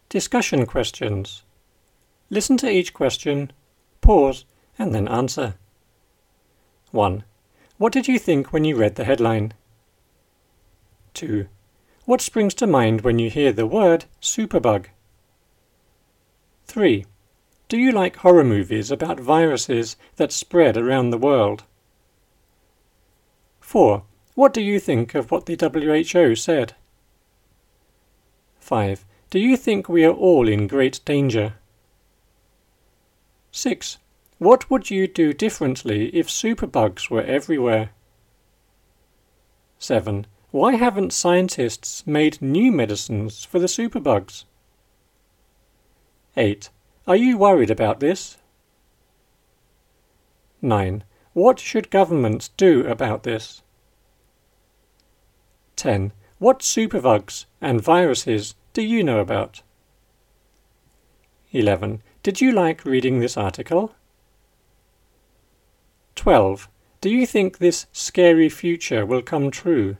Discussion questions. Listen to each question, pause, and then answer. 1. What did you think when you read the headline? 2. What springs to mind when you hear the word superbug? 3. Do you like horror movies about viruses that spread around the world? 4. What do you think of what the WHO said? 5. Do you think we are all in great danger? 6. What would you do differently if superbugs were everywhere? 7. Why haven't scientists made new medicines for the superbugs? 8. Are you worried about this? 9. What should governments do about this? 10. What superbugs and viruses do you know about? 11. Did you like reading this article? 12. Do you think this scary future will come true?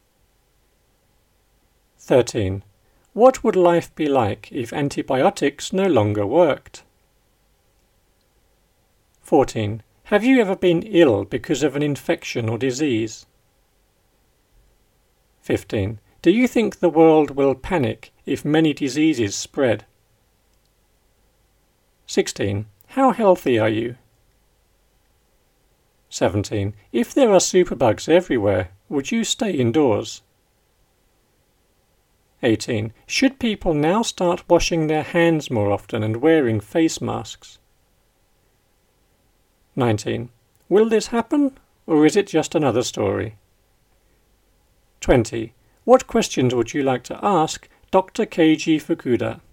13. What would life be like if antibiotics no longer worked? 14. Have you ever been ill because of an infection or disease? 15. Do you think the world will panic if many diseases spread? 16. How healthy are you? 17. If there are superbugs everywhere, would you stay indoors? 18. Should people now start washing their hands more often and wearing face masks? 19. Will this happen, or is it just another story? 20. What questions would you like to ask Dr. Keiji Fukuda?